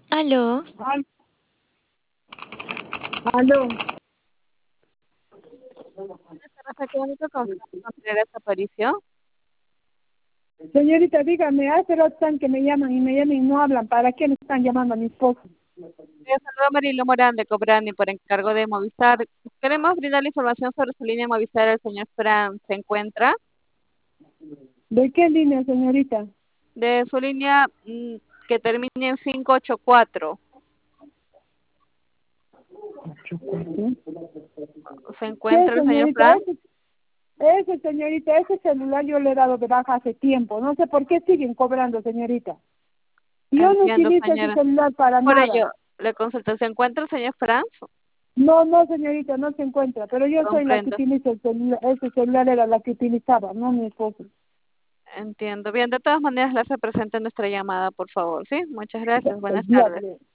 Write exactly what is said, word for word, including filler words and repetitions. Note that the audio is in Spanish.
Aló, Al- Aló, Hasta qué bonito confianza Contreras apareció. señorita, dígame, hace rato están que me llaman y me llaman y no hablan. ¿Para qué me están llamando a mi esposo? Le saluda Marilo Morán de Cobrani por encargo de Movistar. Queremos brindar la información sobre su línea Movistar. El señor Fran se encuentra. ¿De qué línea, señorita? De su línea mm, que termine en cinco ocho cuatro. ¿Se ¿Qué, encuentra el señor señorita? Fran? Ese, ese, señorita, ese celular yo le he dado de baja hace tiempo. No sé por qué siguen cobrando, señorita. Yo no Entiendo, utilizo ese señora. celular para Por nada. ello, le consulto. ¿Se encuentra el señor Fran? No, no, señorita, no se encuentra. Pero yo soy la que Comprendo. utiliza el celular. Ese celular era la que utilizaba, no mi esposo. Entiendo. Bien, de todas maneras, la representa en nuestra llamada, por favor. ¿Sí? Muchas gracias. El Buenas tardes. diablo.